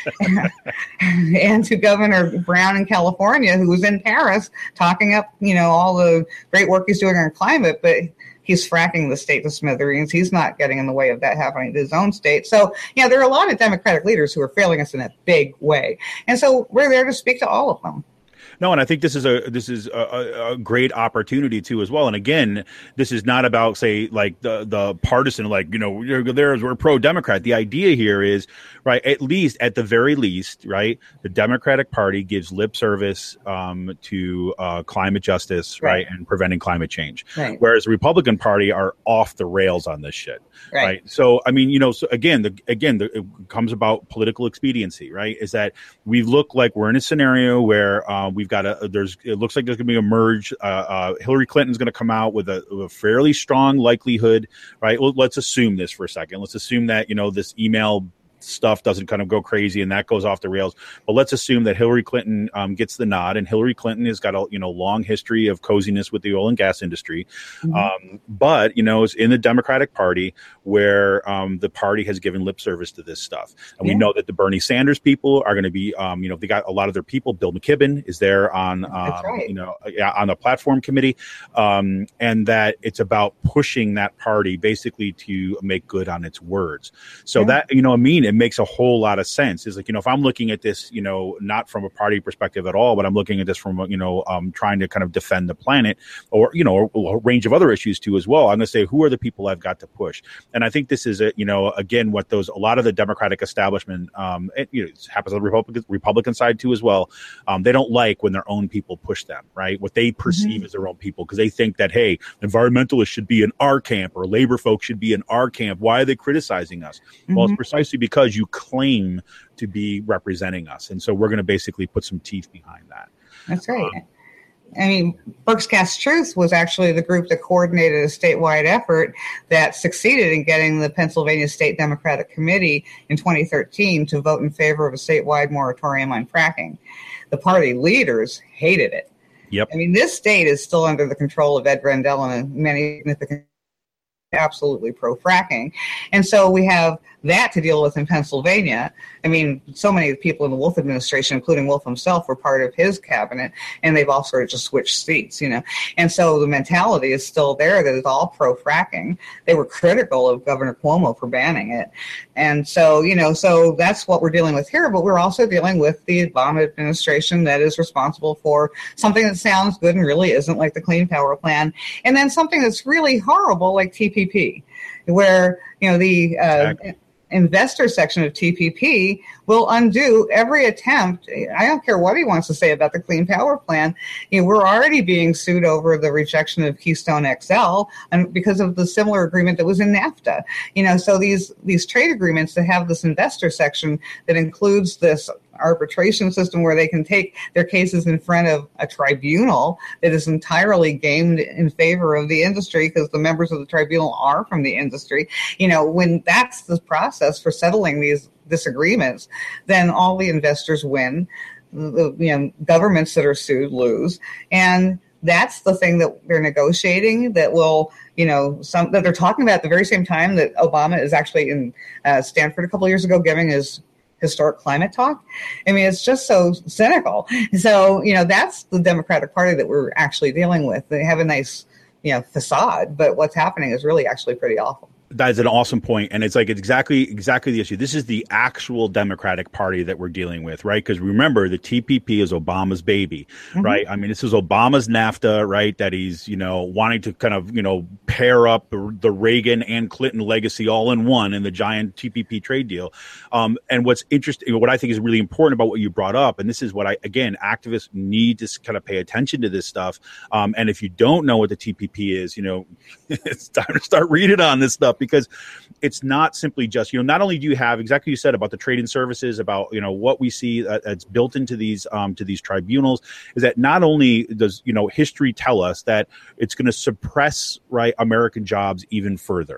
Speaker 2: and to Governor Brown in California, who was in Paris talking up, you know, all the great work he's doing on climate, but he's fracking the state to smithereens. He's not getting in the way of that happening to his own state. So, yeah, there are a lot of Democratic leaders who are failing us in a big way. And so we're there to speak to all of them.
Speaker 1: No, and I think this is a this is a, a great opportunity too as well. And again, this is not about, say, like the the partisan, like, you know, there's we're pro Democrat. The idea here is, right, at least at the very least, right, the Democratic Party gives lip service um, to uh, climate justice, right. right, and preventing climate change, right. Whereas the Republican Party are off the rails on this shit, right? right? So, I mean, you know, so again, the again, the, it comes about political expediency, right? Is that we look like we're in a scenario where uh, we've got a there's it looks like there's going to be a merge. Uh, uh, Hillary Clinton's going to come out with a, with a fairly strong likelihood, right? Well, let's assume this for a second. Let's assume that, you know, this email stuff doesn't kind of go crazy and that goes off the rails. But let's assume that Hillary Clinton um, gets the nod, and Hillary Clinton has got a, you know, long history of coziness with the oil and gas industry. Mm-hmm. Um, but, you know, it's in the Democratic Party where um, the party has given lip service to this stuff. And yeah. we know that the Bernie Sanders people are going to be, um, you know, they got a lot of their people. Bill McKibben is there on, um, right. you know, on the platform committee. Um, and that it's about pushing that party basically to make good on its words. So yeah. that, you know, I mean, it makes a whole lot of sense. It's like, you know, if I'm looking at this, you know, not from a party perspective at all, but I'm looking at this from, you know, um, trying to kind of defend the planet, or, you know, a, a range of other issues too as well. I'm going to say, who are the people I've got to push? And I think this is, a, you know, again, what those, a lot of the Democratic establishment, um, it, you know, it happens on the Republican, Republican side too as well. Um, they don't like when their own people push them, right? What they perceive mm-hmm. as their own people, because they think that, hey, environmentalists should be in our camp, or labor folks should be in our camp. Why are they criticizing us? Mm-hmm. Well, it's precisely because you claim to be representing us. And so we're going to basically put some teeth behind that.
Speaker 2: That's right. Um, I mean, Berks Cast Truth was actually the group that coordinated a statewide effort that succeeded in getting the Pennsylvania State Democratic Committee in twenty thirteen to vote in favor of a statewide moratorium on fracking. The party leaders hated it.
Speaker 1: Yep.
Speaker 2: I mean, this state is still under the control of Ed Rendell and many significant absolutely pro-fracking. And so we have that to deal with in Pennsylvania. I mean, so many of the people in the Wolf administration, including Wolf himself, were part of his cabinet, and they've all sort of just switched seats, you know. And so the mentality is still there that it's all pro-fracking. They were critical of Governor Cuomo for banning it. And so, you know, so that's what we're dealing with here, but we're also dealing with the Obama administration that is responsible for something that sounds good and really isn't, like the Clean Power Plan, and then something that's really horrible like T P P, where, you know, the uh, exactly. investor section of T P P will undo every attempt. I don't care what he wants to say about the Clean Power Plan. You know, we're already being sued over the rejection of Keystone X L and because of the similar agreement that was in NAFTA. You know, so these these trade agreements that have this investor section that includes this arbitration system where they can take their cases in front of a tribunal that is entirely gamed in favor of the industry because the members of the tribunal are from the industry. You know, when that's the process for settling these disagreements, then all the investors win. The, you know, governments that are sued lose. And that's the thing that they're negotiating that will, you know, some that they're talking about at the very same time that Obama is actually in uh, Stanford a couple of years ago giving his historic climate talk. I mean, it's just so cynical. So, you know, that's the Democratic Party that we're actually dealing with. They have a nice, you know, facade, but what's happening is really actually pretty awful.
Speaker 1: That is an awesome point. And it's like, it's exactly, exactly the issue. This is the actual Democratic Party that we're dealing with, right? Because remember, the T P P is Obama's baby, mm-hmm. right? I mean, this is Obama's NAFTA, right? That he's, you know, wanting to kind of, you know, pair up the, the Reagan and Clinton legacy all in one in the giant T P P trade deal. Um, and what's interesting, what I think is really important about what you brought up, and this is what I, again, activists need to kind of pay attention to this stuff. Um, and if you don't know what the T P P is, you know, it's time to start reading on this stuff. Because it's not simply just, you know, not only do you have exactly what you said about the trade and services, about, you know, what we see that, that's built into these um, to these tribunals, is that not only does, you know, history tell us that it's going to suppress, right, American jobs even further,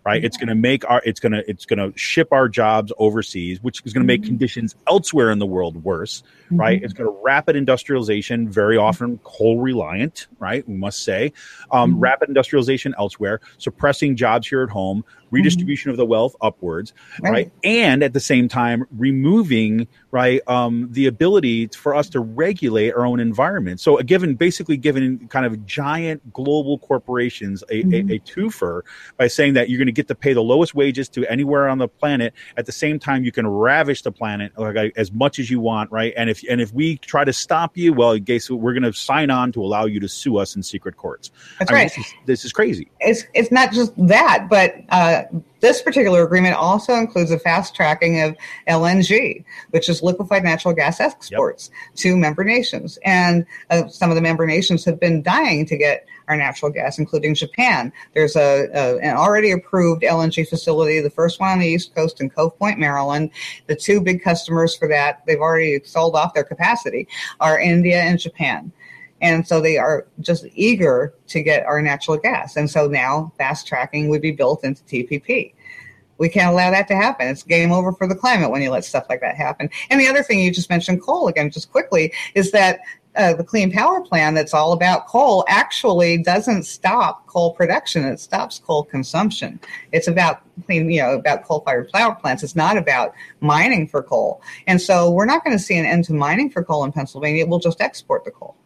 Speaker 1: right? It's going to make our, it's going to, it's going to ship our jobs overseas, which is going to make mm-hmm. conditions elsewhere in the world worse, mm-hmm. right? It's going to rapid industrialization, very often coal reliant, right? We must say, um, mm-hmm. rapid industrialization elsewhere, suppressing jobs here at home, redistribution mm-hmm. of the wealth upwards, right. right? And at the same time, removing, right, um, the ability for us to regulate our own environment. So, given basically giving kind of giant global corporations a, mm-hmm. a, a twofer by saying that you're going to get to pay the lowest wages to anywhere on the planet. At the same time, you can ravish the planet like, as much as you want, right? And if and if we try to stop you, well, guess what? We're going to sign on to allow you to sue us in secret courts.
Speaker 2: That's
Speaker 1: I mean,
Speaker 2: right.
Speaker 1: This is, this is crazy.
Speaker 2: It's it's not just that, but uh, this particular agreement also includes a fast tracking of L N G, which is liquefied natural gas exports yep. to member nations. And uh, some of the member nations have been dying to get our natural gas, including Japan. There's a, a an already approved L N G facility, the first one on the East Coast in Cove Point, Maryland. The two big customers for that, they've already sold off their capacity, are India and Japan. And so they are just eager to get our natural gas. And so now fast tracking would be built into T P P. We can't allow that to happen. It's game over for the climate when you let stuff like that happen. And the other thing you just mentioned, coal again, just quickly, is that uh, the Clean Power Plan that's all about coal actually doesn't stop coal production. It stops coal consumption. It's about clean, you know, about coal-fired power plants. It's not about mining for coal. And so we're not going to see an end to mining for coal in Pennsylvania. We'll just export the coal.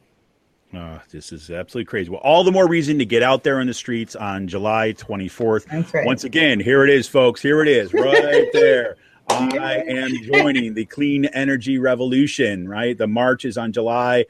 Speaker 1: Uh, this is absolutely crazy. Well, all the more reason to get out there in the streets on July twenty-fourth.
Speaker 2: That's right.
Speaker 1: Once again, here it is, folks. Here it is, right there. I am joining the clean energy revolution, right? The march is on July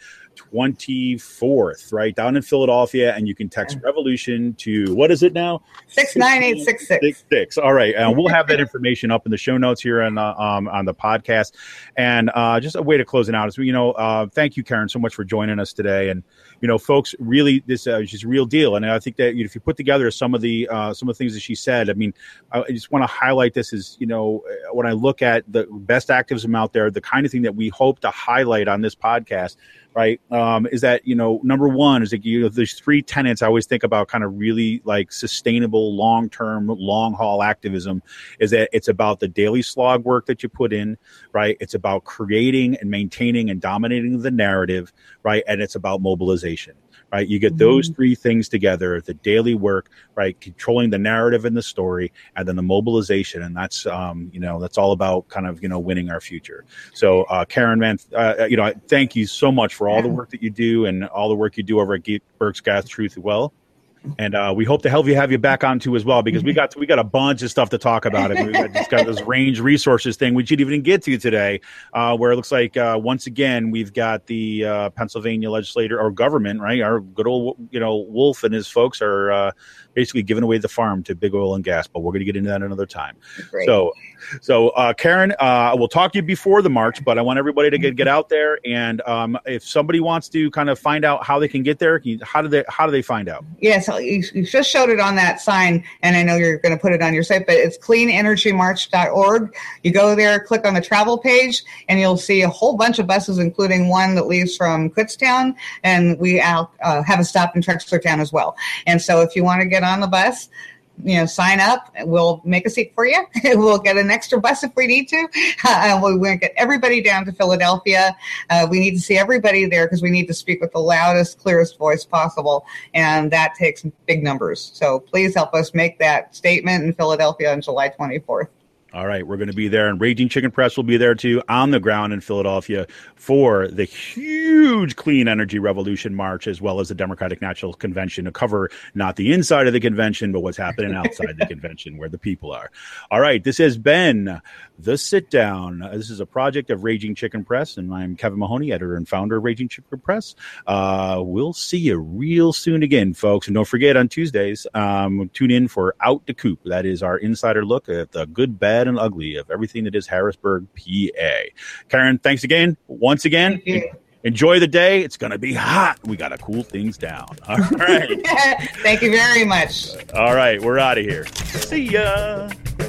Speaker 1: twenty-fourth, right, down in Philadelphia, and you can text revolution to, what is it now?
Speaker 2: six nine eight six six.
Speaker 1: All right, and we'll have that information up in the show notes here on the, um, on the podcast. And uh, just a way to close it out is, you know, uh, thank you, Karen, so much for joining us today. And, you know, folks, really, this uh, is just a real deal. And I think that, you know, if you put together some of the uh, some of the things that she said, I mean, I just want to highlight this as, you know, when I look at the best activism out there, the kind of thing that we hope to highlight on this podcast, right, um, is that, you know, number one is that, you know, there's three tenets I always think about, kind of really like sustainable, long-term, long-haul activism, is that it's about the daily slog work that you put in, right? It's about creating and maintaining and dominating the narrative, right? And it's about mobilization, right? You get those mm-hmm. three things together, the daily work, right? Controlling the narrative and the story, and then the mobilization. And that's, um, you know, that's all about kind of, you know, winning our future. So, uh, Karen, man, uh, you know, thank you so much for all the work that you do and all the work you do over at Berks Gas Truth Well. And uh, we hope to help you have you back on too as well, because we got we got a bunch of stuff to talk about. And we got just got this range resources thing we didn't even get to today, uh, where it looks like uh, once again we've got the uh, Pennsylvania legislator or government, right? Our good old, you know, Wolf and his folks are uh, basically giving away the farm to big oil and gas. But we're going to get into that another time.
Speaker 2: Great.
Speaker 1: So, so uh, Karen, uh, we'll talk to you before the march, but I want everybody to get get out there. And um, if somebody wants to kind of find out how they can get there, how do they how do they find out?
Speaker 2: Yes. You, you just showed it on that sign, and I know you're going to put it on your site, but it's clean energy march dot org. You go there, click on the travel page, and you'll see a whole bunch of buses, including one that leaves from Kutztown, and we uh, have a stop in Trexlertown as well. And so if you want to get on the bus, you know, sign up. We'll make a seat for you. We'll get an extra bus if we need to. Uh, we're going to get everybody down to Philadelphia. Uh, we need to see everybody there because we need to speak with the loudest, clearest voice possible. And that takes big numbers. So please help us make that statement in Philadelphia on July twenty-fourth.
Speaker 1: All right, we're going to be there, and Raging Chicken Press will be there too, on the ground in Philadelphia for the huge Clean Energy Revolution March, as well as the Democratic National Convention, to cover not the inside of the convention, but what's happening outside the convention, where the people are. All right, this has been The Sit Down. This is a project of Raging Chicken Press, and I'm Kevin Mahoney, editor and founder of Raging Chicken Press. Uh, we'll see you real soon again, folks, and don't forget on Tuesdays, um, tune in for Out to Coop. That is our insider look at the good, bad, and ugly of everything that is Harrisburg, P A. Karen, thanks again. Once again, enjoy the day. It's going to be hot. We got to cool things down. All right.
Speaker 2: Thank you very much.
Speaker 1: All right. We're out of here. See ya.